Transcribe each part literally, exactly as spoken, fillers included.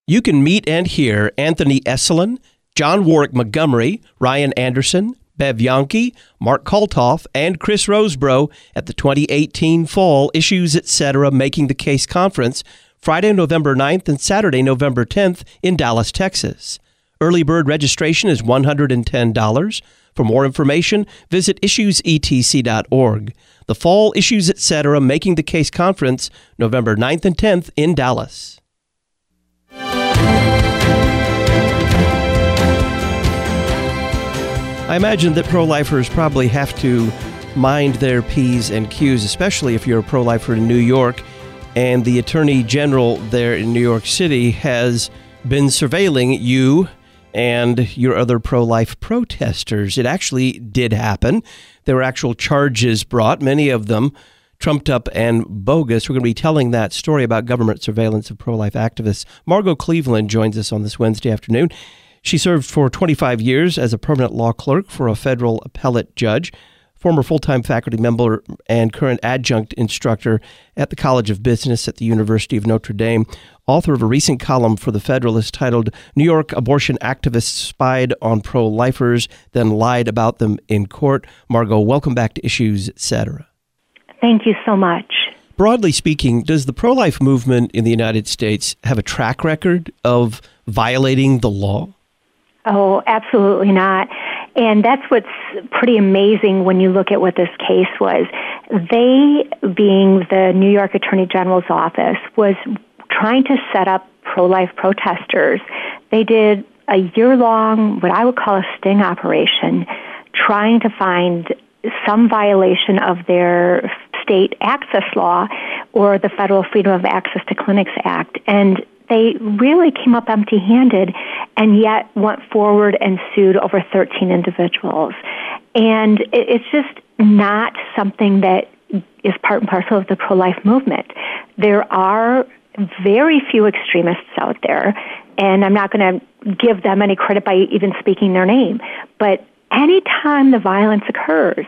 You can meet and hear Anthony Esolen, John Warwick Montgomery, Ryan Anderson, Bev Yonke, Mark Kaltoff, and Chris Rosebrough at the twenty eighteen Fall Issues Etc. Making the Case Conference, Friday, November ninth and Saturday, November tenth in Dallas, Texas. Early bird registration is one hundred ten dollars. For more information, visit issues e t c dot org. The Fall Issues Etc. Making the Case Conference, November ninth and tenth in Dallas. I imagine that pro-lifers probably have to mind their P's and Q's, especially if you're a pro-lifer in New York, and the Attorney General there in New York City has been surveilling you and your other pro-life protesters. It actually did happen. There were actual charges brought, many of them trumped up and bogus. We're going to be telling that story about government surveillance of pro-life activists. Margot Cleveland joins us on this Wednesday afternoon. She served for twenty-five years as a permanent law clerk for a federal appellate judge, former full-time faculty member and current adjunct instructor at the College of Business at the University of Notre Dame, author of a recent column for The Federalist titled New York Abortion Activists Spied on Pro-Lifers, Then Lied About Them in Court. Margot, welcome back to Issues Etc. Thank you so much. Broadly speaking, does the pro-life movement in the United States have a track record of violating the law? Oh, absolutely not. And that's what's pretty amazing when you look at what this case was. They, being the New York Attorney General's office, was trying to set up pro-life protesters. They did a year-long, what I would call a sting operation, trying to find some violation of their state access law or the Federal Freedom of Access to Clinics Act. And they really came up empty-handed and yet went forward and sued over thirteen individuals. And it's just not something that is part and parcel of the pro-life movement. There are very few extremists out there, and I'm not going to give them any credit by even speaking their name, but anytime the violence occurs,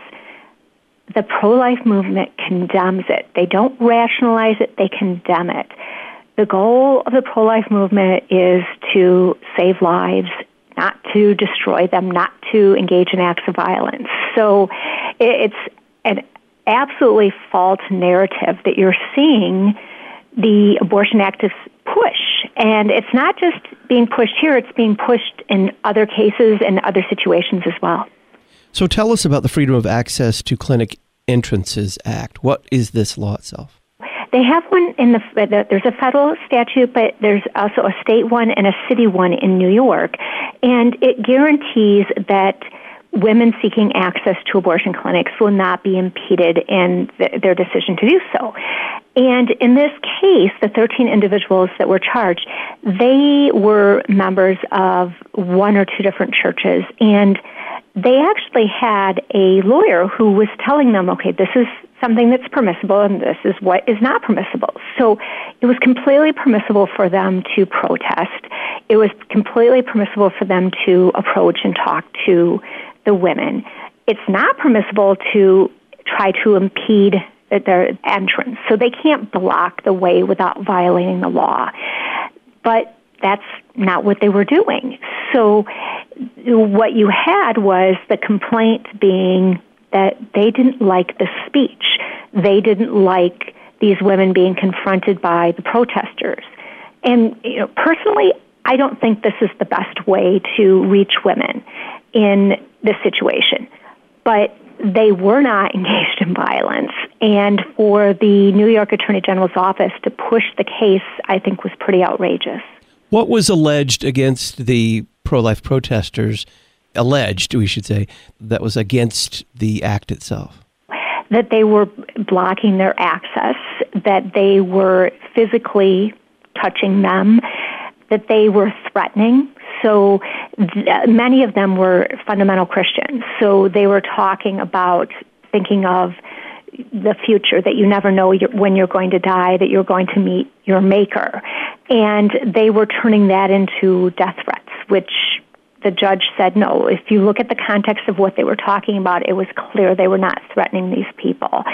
the pro-life movement condemns it. They don't rationalize it, they condemn it. The goal of the pro-life movement is to save lives, not to destroy them, not to engage in acts of violence. So it's an absolutely false narrative that you're seeing the abortion activists push. And it's not just being pushed here, it's being pushed in other cases and other situations as well. So tell us about the Freedom of Access to Clinic Entrances Act. What is this law itself? They have one in the, there's a federal statute, but there's also a state one and a city one in New York. And it guarantees that women seeking access to abortion clinics will not be impeded in th- their decision to do so. And in this case, the thirteen individuals that were charged, they were members of one or two different churches, and they actually had a lawyer who was telling them, okay, this is something that's permissible and this is what is not permissible. So it was completely permissible for them to protest. It was completely permissible for them to approach and talk to the women. It's not permissible to try to impede their entrance. So they can't block the way without violating the law. But that's not what they were doing. So what you had was the complaint being that they didn't like the speech. They didn't like these women being confronted by the protesters. And you know, personally, I don't think this is the best way to reach women in this situation. But they were not engaged in violence. And for the New York Attorney General's office to push the case, I think was pretty outrageous. What was alleged against the pro-life protesters, alleged, we should say, that was against the act itself? That they were blocking their access, that they were physically touching them, that they were threatening. So th- many of them were fundamental Christians. So they were talking about thinking of the future, that you never know when you're going to die, that you're going to meet your maker. And they were turning that into death threats, which the judge said, no, if you look at the context of what they were talking about, it was clear they were not threatening these people.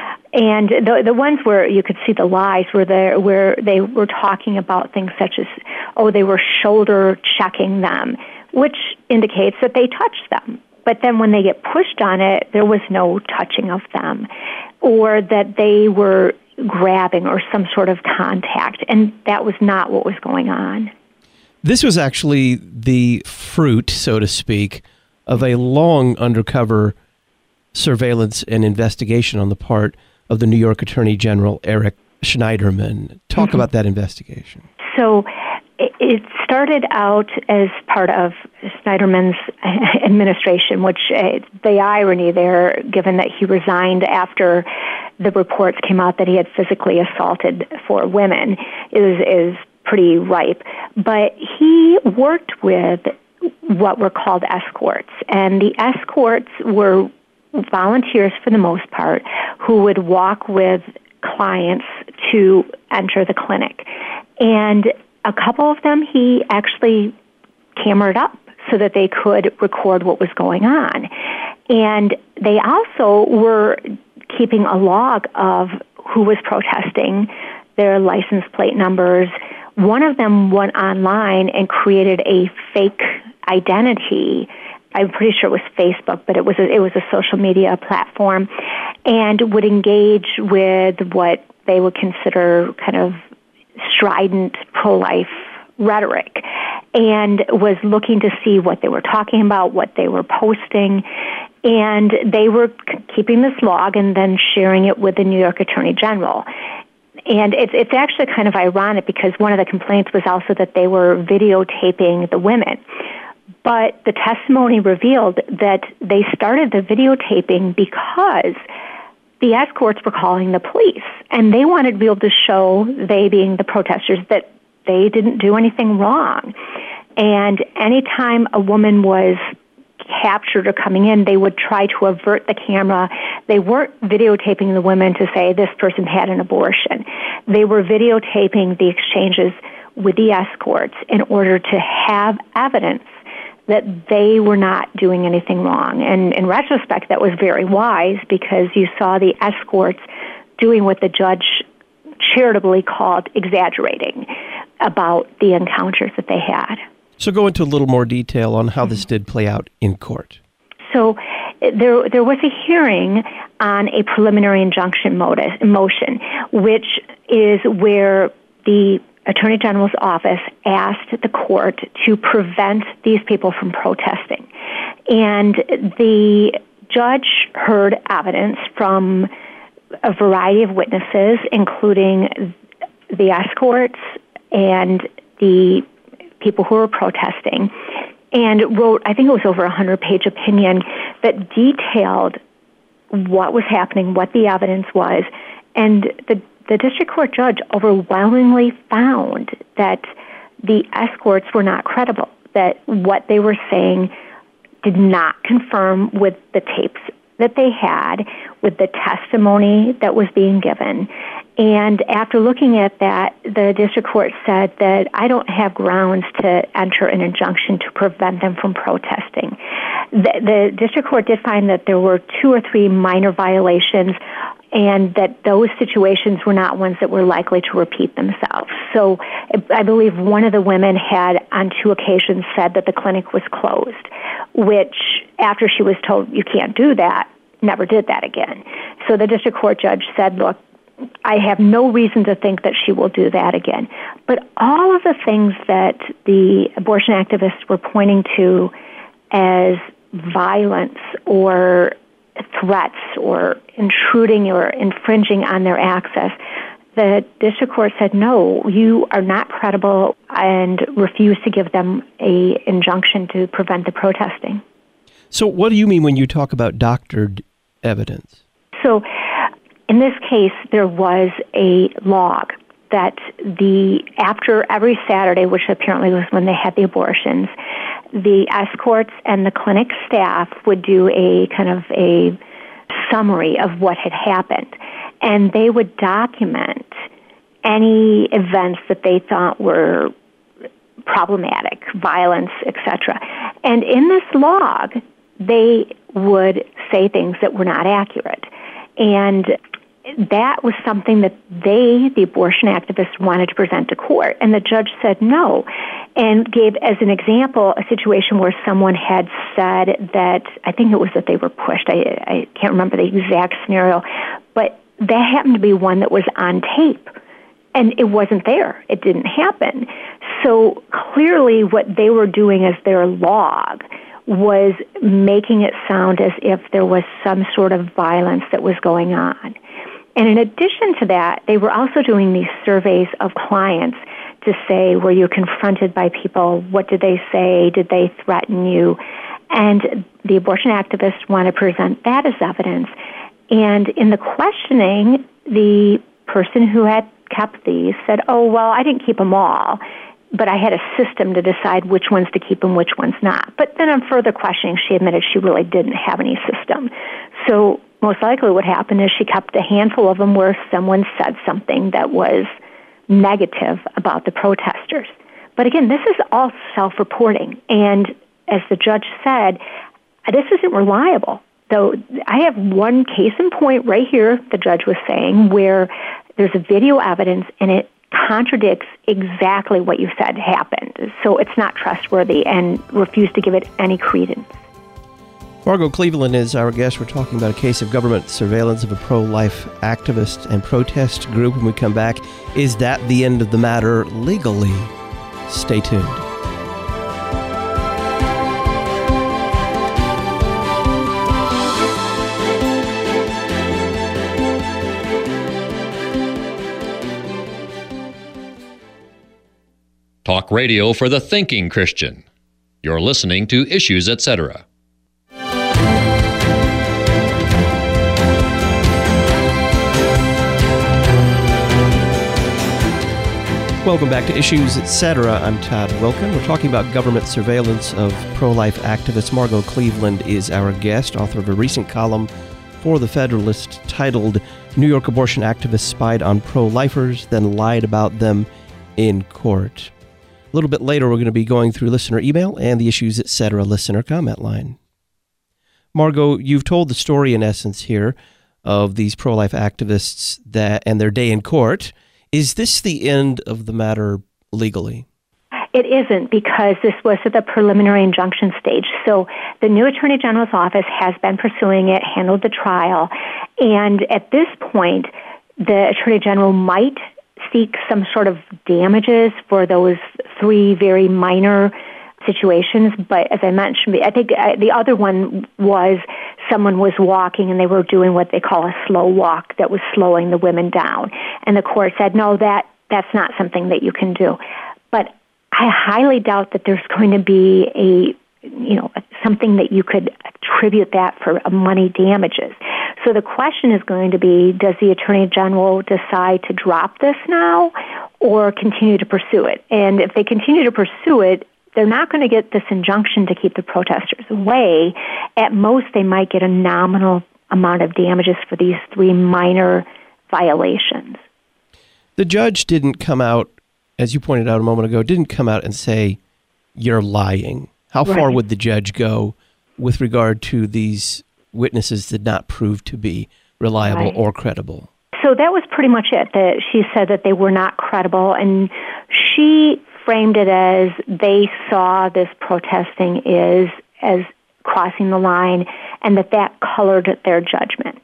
And the the ones where you could see the lies were there, where they were talking about things such as, oh, they were shoulder checking them, which indicates that they touched them. But then when they get pushed on it, there was no touching of them, or that they were grabbing or some sort of contact, and that was not what was going on. This was actually the fruit, so to speak, of a long undercover surveillance and investigation on the part of the New York Attorney General, Eric Schneiderman. Talk mm-hmm. about that investigation. So it started out as part of Schneiderman's administration, which uh, the irony there, given that he resigned after the reports came out that he had physically assaulted four women, is is pretty ripe. But he worked with what were called escorts, and the escorts were volunteers for the most part who would walk with clients to enter the clinic. And a couple of them he actually cameraed up so that they could record what was going on. And they also were keeping a log of who was protesting, their license plate numbers. One of them went online and created a fake identity. I'm pretty sure it was Facebook, but it was a, it was a social media platform, and would engage with what they would consider kind of strident pro-life rhetoric, and was looking to see what they were talking about, what they were posting, and they were keeping this log and then sharing it with the New York Attorney General. And it's it's actually kind of ironic because one of the complaints was also that they were videotaping the women. But the testimony revealed that they started the videotaping because the escorts were calling the police, and they wanted to be able to show, they being the protesters, that they didn't do anything wrong. And anytime a woman was captured or coming in, they would try to avert the camera. They weren't videotaping the women to say this person had an abortion. They were videotaping the exchanges with the escorts in order to have evidence that they were not doing anything wrong. And in retrospect, that was very wise because you saw the escorts doing what the judge charitably called exaggerating about the encounters that they had. So go into a little more detail on how this did play out in court. So there there was a hearing on a preliminary injunction motion, which is where the Attorney General's office asked the court to prevent these people from protesting. And the judge heard evidence from a variety of witnesses, including the escorts and the people who were protesting, and wrote, I think it was over a hundred-page opinion that detailed what was happening, what the evidence was, and the The district court judge overwhelmingly found that the escorts were not credible, that what they were saying did not confirm with the tapes that they had, with the testimony that was being given. And after looking at that, the district court said that I don't have grounds to enter an injunction to prevent them from protesting. The, the district court did find that there were two or three minor violations, and that those situations were not ones that were likely to repeat themselves. So I believe one of the women had on two occasions said that the clinic was closed, which after she was told you can't do that, never did that again. So the district court judge said, look, I have no reason to think that she will do that again. But all of the things that the abortion activists were pointing to as violence or threats or intruding or infringing on their access, the district court said, no, you are not credible, and refused to give them an injunction to prevent the protesting. So what do you mean when you talk about doctored evidence? So in this case, there was a log that the after every Saturday, which apparently was when they had the abortions, the escorts and the clinic staff would do a kind of a summary of what had happened. And they would document any events that they thought were problematic, violence, et cetera. And in this log, they would say things that were not accurate. And that was something that they, the abortion activists, wanted to present to court. And the judge said no, and gave as an example a situation where someone had said that, I think it was that they were pushed. I, I can't remember the exact scenario, but that happened to be one that was on tape. And it wasn't there. It didn't happen. So clearly what they were doing as their log was making it sound as if there was some sort of violence that was going on. And in addition to that, they were also doing these surveys of clients to say, were you confronted by people? What did they say? Did they threaten you? And the abortion activists want to present that as evidence. And in the questioning, the person who had kept these said, oh, well, I didn't keep them all, but I had a system to decide which ones to keep and which ones not. But then on further questioning, she admitted she really didn't have any system. So most likely what happened is she kept a handful of them where someone said something that was negative about the protesters. But again, this is all self-reporting. And as the judge said, this isn't reliable. Though I have one case in point right here, the judge was saying, where there's a video evidence and it contradicts exactly what you said happened. So it's not trustworthy, and refused to give it any credence. Margot Cleveland is our guest. We're talking about a case of government surveillance of a pro-life activist and protest group. When we come back, is that the end of the matter legally? Stay tuned. Talk radio for the thinking Christian. You're listening to Issues, et cetera. Welcome back to Issues, et cetera. I'm Todd Wilken. We're talking about government surveillance of pro-life activists. Margot Cleveland is our guest, author of a recent column for The Federalist titled New York Abortion Activists Spied on Pro-Lifers, Then Lied About Them in Court. A little bit later, we're going to be going through listener email and the Issues, et cetera. listener comment line. Margot, you've told the story in essence here of these pro-life activists that and their day in court. Is this the end of the matter legally? It isn't, because this was at the preliminary injunction stage. So the new Attorney General's office has been pursuing it, handled the trial, and at this point, the Attorney General might seek some sort of damages for those three very minor situations. But as I mentioned, I think the other one was someone was walking and they were doing what they call a slow walk that was slowing the women down. And the court said, no, that that's not something that you can do. But I highly doubt that there's going to be a, you know, something that you could attribute that for money damages. So the question is going to be, does the Attorney General decide to drop this now or continue to pursue it? And if they continue to pursue it, they're not going to get this injunction to keep the protesters away. At most, they might get a nominal amount of damages for these three minor violations. The judge didn't come out, as you pointed out a moment ago, didn't come out and say, you're lying. How Right. far would the judge go with regard to these witnesses that did not prove to be reliable Right. or credible? So that was pretty much it. That she said that they were not credible, and she framed it as they saw this protesting is as crossing the line, and that that colored their judgment.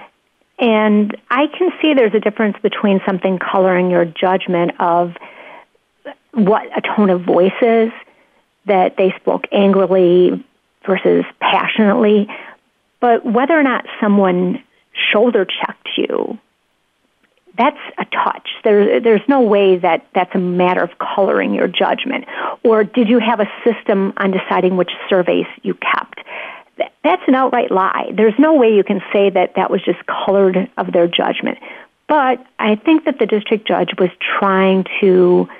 And I can see there's a difference between something coloring your judgment of what a tone of voice is, that they spoke angrily versus passionately, but whether or not someone shoulder checked you, that's a touch. There, there's no way that that's a matter of coloring your judgment. Or did you have a system on deciding which surveys you kept? That's an outright lie. There's no way you can say that that was just colored of their judgment. But I think that the district judge was trying to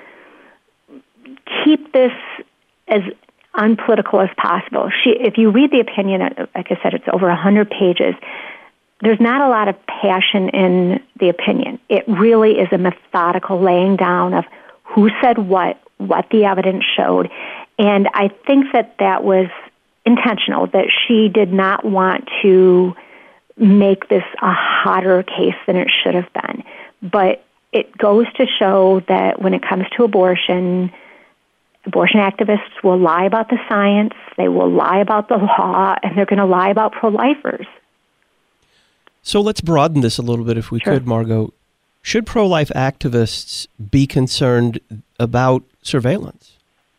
keep this as unpolitical as possible. She, if you read the opinion, like I said, it's over one hundred pages, there's not a lot of passion in the opinion. It really is a methodical laying down of who said what, what the evidence showed, And I think that that was intentional, that she did not want to make this a hotter case than it should have been. But it goes to show that when it comes to abortion, abortion activists will lie about the science, they will lie about the law, and they're going to lie about pro-lifers. So let's broaden this a little bit if we Sure. could, Margot. Should pro-life activists be concerned about surveillance?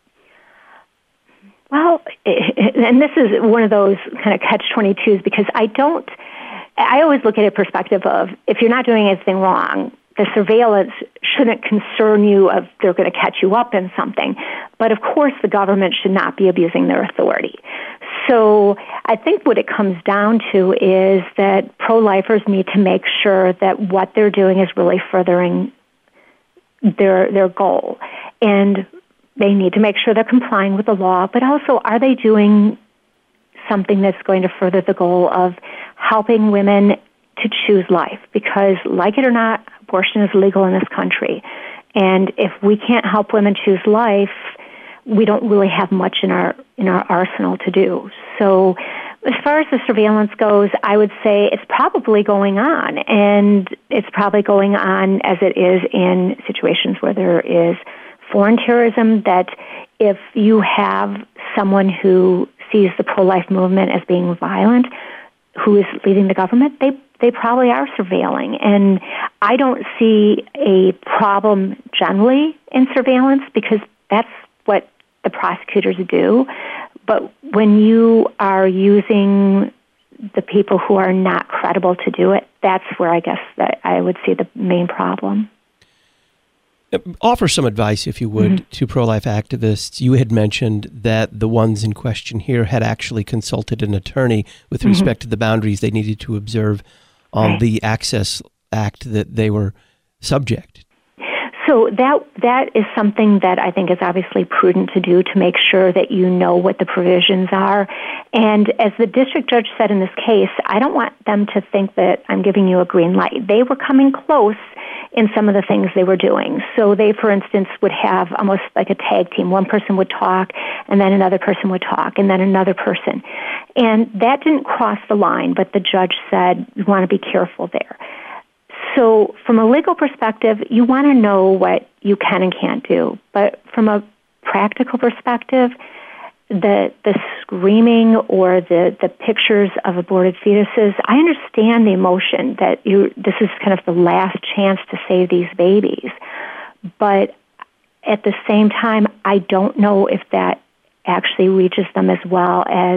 Well, and this is one of those kind of catch twenty-twos, because I don't, I always look at a perspective of, if you're not doing anything wrong, the surveillance shouldn't concern you of they're going to catch you up in something. But of course, the government should not be abusing their authority. So I think what it comes down to is that pro-lifers need to make sure that what they're doing is really furthering their their goal. And they need to make sure they're complying with the law, but also, are they doing something that's going to further the goal of helping women to choose life? Because, like it or not, abortion is legal in this country. And if we can't help women choose life, we don't really have much in our in our arsenal to do. So as far as the surveillance goes, I would say it's probably going on, and it's probably going on as it is in situations where there is foreign terrorism, that if you have someone who sees the pro-life movement as being violent, who is leading the government, they they probably are surveilling. And I don't see a problem generally in surveillance, because that's what the prosecutors do. But when you are using the people who are not credible to do it, that's where I guess that I would see the main problem. Offer some advice, if you would, mm-hmm. to pro-life activists. You had mentioned that the ones in question here had actually consulted an attorney with mm-hmm. respect to the boundaries they needed to observe on right. the Access Act that they were subject. So that that is something that I think is obviously prudent to do, to make sure that you know what the provisions are. And as the district judge said in this case, I don't want them to think that I'm giving you a green light. They were coming close in some of the things they were doing. So they, for instance, would have almost like a tag team. One person would talk, and then another person would talk, and then another person. And that didn't cross the line, but the judge said, you want to be careful there. So from a legal perspective, you want to know what you can and can't do. But from a practical perspective, the the screaming or the, the pictures of aborted fetuses, I understand the emotion that you this is kind of the last chance to save these babies. But at the same time, I don't know if that actually reaches them as well as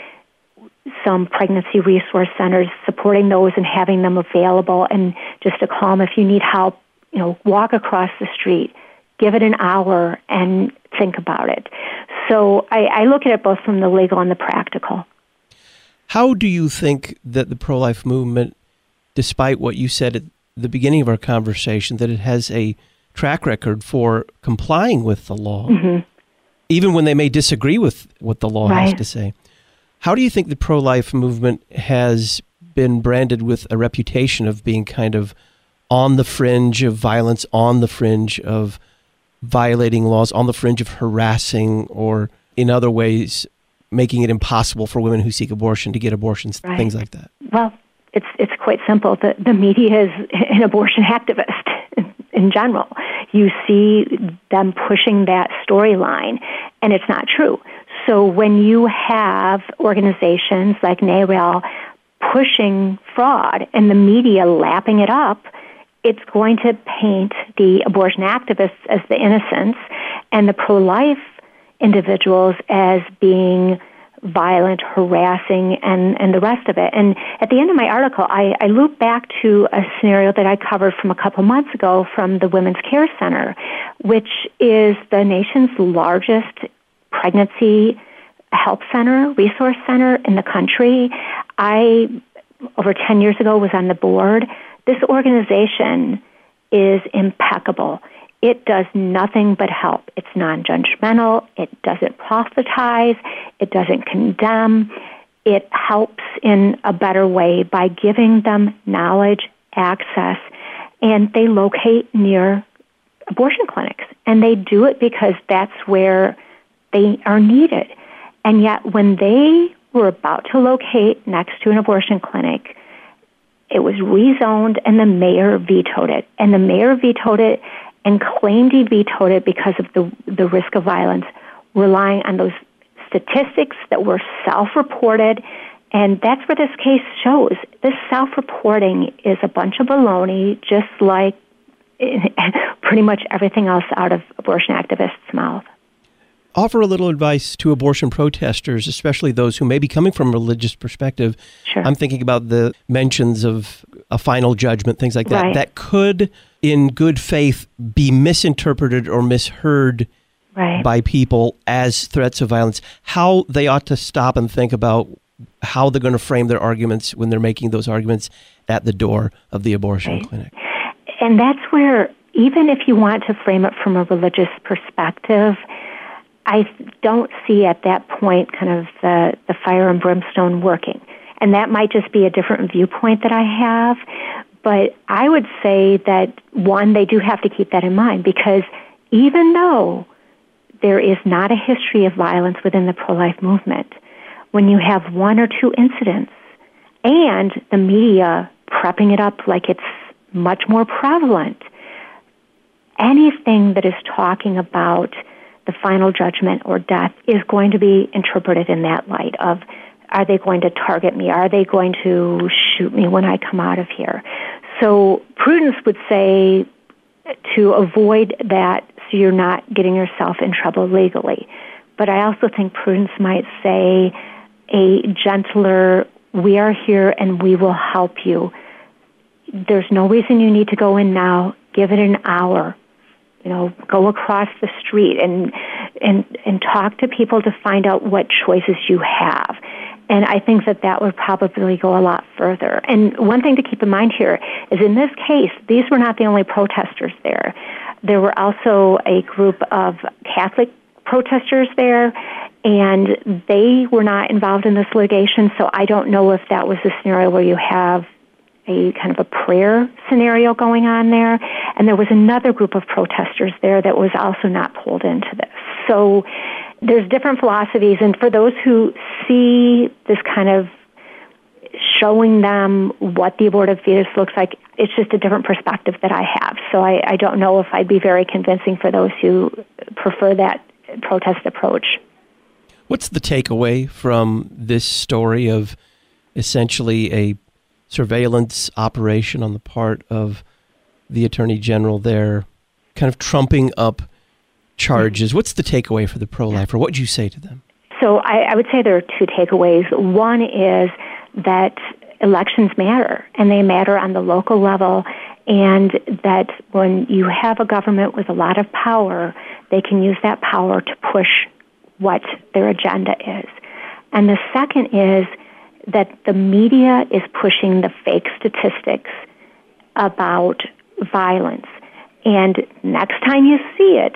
some pregnancy resource centers, supporting those and having them available, and just to call them if you need help, you know, walk across the street, give it an hour and think about it. So I, I look at it both from the legal and the practical. How do you think that the pro-life movement, despite what you said at the beginning of our conversation, that it has a track record for complying with the law, mm-hmm. even when they may disagree with what the law right. has to say? How do you think the pro-life movement has been branded with a reputation of being kind of on the fringe of violence, on the fringe of violating laws, on the fringe of harassing, or in other ways making it impossible for women who seek abortion to get abortions, right. things like that? Well, it's it's quite simple. The, the media is an abortion activist in, in general. You see them pushing that storyline, and it's not true. So when you have organizations like NARAL pushing fraud and the media lapping it up, it's going to paint the abortion activists as the innocents and the pro-life individuals as being violent, harassing, and, and the rest of it. And at the end of my article, I, I loop back to a scenario that I covered from a couple months ago from the Women's Care Center, which is the nation's largest pregnancy health center, resource center in the country. I, over ten years ago, was on the board. This organization is impeccable. It does nothing but help. It's non-judgmental. It doesn't proselytize. It doesn't condemn. It helps in a better way by giving them knowledge, access, and they locate near abortion clinics. And they do it because that's where They are needed. And yet when they were about to locate next to an abortion clinic, it was rezoned and the mayor vetoed it. And the mayor vetoed it and claimed he vetoed it because of the, the risk of violence, relying on those statistics that were self-reported. And that's what this case shows. This self-reporting is a bunch of baloney, just like pretty much everything else out of abortion activists' mouth. Offer a little advice to abortion protesters, especially those who may be coming from a religious perspective. Sure. I'm thinking about the mentions of a final judgment, things like that, right. that could, in good faith, be misinterpreted or misheard right. by people as threats of violence. How they ought to stop and think about how they're going to frame their arguments when they're making those arguments at the door of the abortion right. clinic. And that's where, even if you want to frame it from a religious perspective, I don't see at that point kind of the, the fire and brimstone working. And that might just be a different viewpoint that I have. But I would say that, one, they do have to keep that in mind, because even though there is not a history of violence within the pro-life movement, when you have one or two incidents and the media prepping it up like it's much more prevalent, anything that is talking about the final judgment or death is going to be interpreted in that light of, are they going to target me? Are they going to shoot me when I come out of here? So prudence would say to avoid that so you're not getting yourself in trouble legally. But I also think prudence might say a gentler, we are here and we will help you. There's no reason you need to go in now. Give it an hour. You know, go across the street and and and talk to people to find out what choices you have. And I think that that would probably go a lot further. And one thing to keep in mind here is, in this case, these were not the only protesters there. There were also a group of Catholic protesters there, and they were not involved in this litigation, so I don't know if that was a scenario where you have a kind of a prayer scenario going on there. And there was another group of protesters there that was also not pulled into this. So there's different philosophies, and for those who see this kind of showing them what the abortive fetus looks like, it's just a different perspective that I have. So I, I don't know if I'd be very convincing for those who prefer that protest approach. What's the takeaway from this story of essentially a surveillance operation on the part of the Attorney General there, kind of trumping up charges? What's the takeaway for the pro-lifer? What would you say to them? So I, I would say there are two takeaways. One is that elections matter, and they matter on the local level, and that when you have a government with a lot of power, they can use that power to push what their agenda is. And the second is that the media is pushing the fake statistics about violence. And next time you see it,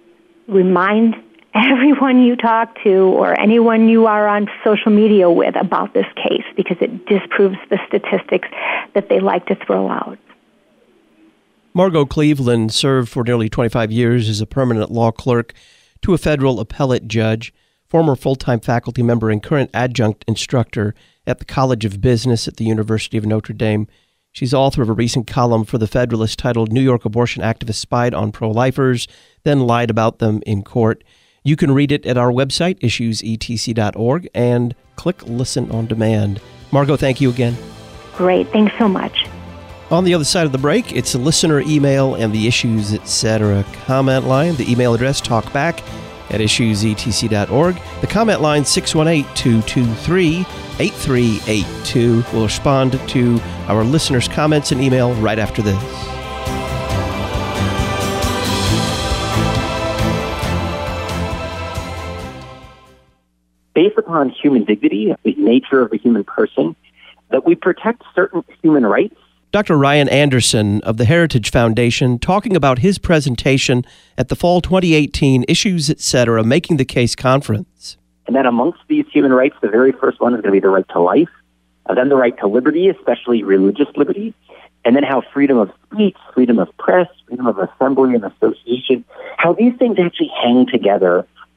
remind everyone you talk to or anyone you are on social media with about this case, because it disproves the statistics that they like to throw out. Margot Cleveland served for nearly twenty-five years as a permanent law clerk to a federal appellate judge, former full-time faculty member and current adjunct instructor at the College of Business at the University of Notre Dame. She's author of a recent column for The Federalist titled New York Abortion Activists Spied on Pro-Lifers, Then Lied About Them in Court. You can read it at our website, issues e t c dot org, and click Listen on Demand. Margot, thank you again. Great. Thanks so much. On the other side of the break, it's a listener email and the Issues Etc. comment line. The email address, talkback at issues e t c dot org. The comment line, six one eight, two two three, eight three eight two. We'll respond to our listeners' comments and email right after this. Based upon human dignity, the nature of the human person, that we protect certain human rights. Doctor Ryan Anderson of the Heritage Foundation talking about his presentation at the Fall twenty eighteen Issues Etc. Making the Case Conference. And then amongst these human rights, the very first one is going to be the right to life, and then the right to liberty, especially religious liberty, and then how freedom of speech, freedom of press, freedom of assembly and association, how these things actually hang together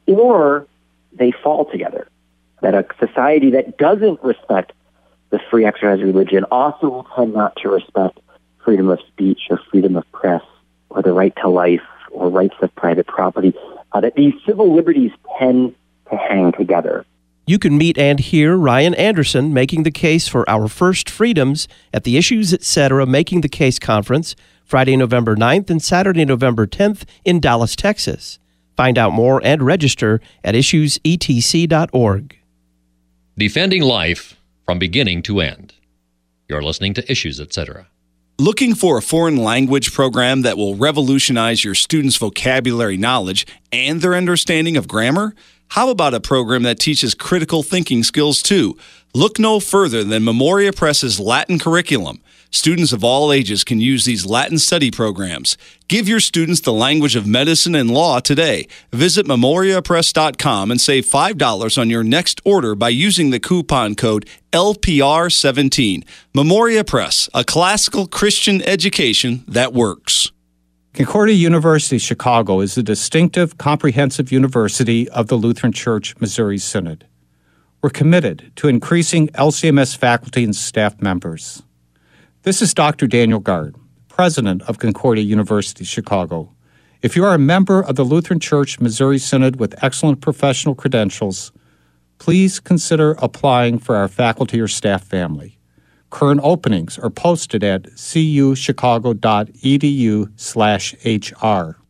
or they fall together. That a society that doesn't respect the free exercise of religion also will tend not to respect freedom of speech or freedom of press or the right to life or rights of private property. Uh, that these civil liberties tend to hang together. You can meet and hear Ryan Anderson making the case for our first freedoms at the Issues Etc. Making the Case Conference, Friday, November ninth and Saturday, November tenth in Dallas, Texas. Find out more and register at issues e t c dot org. Defending life from beginning to end. You're listening to Issues Etc. Looking for a foreign language program that will revolutionize your students' vocabulary knowledge and their understanding of grammar? How about a program that teaches critical thinking skills too? Look no further than Memoria Press's Latin curriculum. Students of all ages can use these Latin study programs. Give your students the language of medicine and law today. Visit memoria press dot com and save five dollars on your next order by using the coupon code L P R seventeen. Memoria Press, a classical Christian education that works. Concordia University Chicago is the distinctive, comprehensive university of the Lutheran Church Missouri Synod. We're committed to increasing L C M S faculty and staff members. This is Doctor Daniel Gard, president of Concordia University Chicago. If you are a member of the Lutheran Church Missouri Synod with excellent professional credentials, please consider applying for our faculty or staff family. Current openings are posted at cuchicago.edu slash HR.